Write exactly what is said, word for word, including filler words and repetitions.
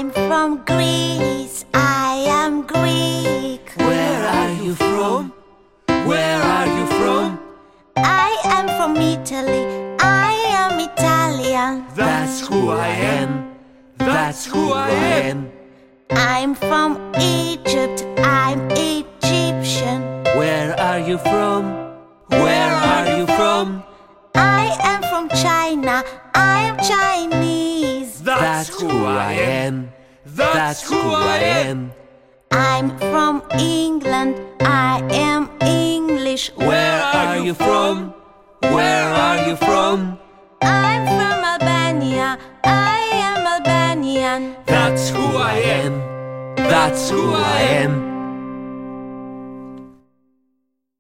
I'm from Greece, I am Greek. Where are you from? Where are you from? I am from Italy, I am Italian. That's who I am. That's who I am. I'm from Egypt, I'm Egyptian. Where are you from? Where are you from? I am from China, I am Chinese. That's who I am. That's who I am. I'm from England, I am English. Where are you from? Where are you from? I'm from Albania, I am Albanian. That's who I am. That's who I am.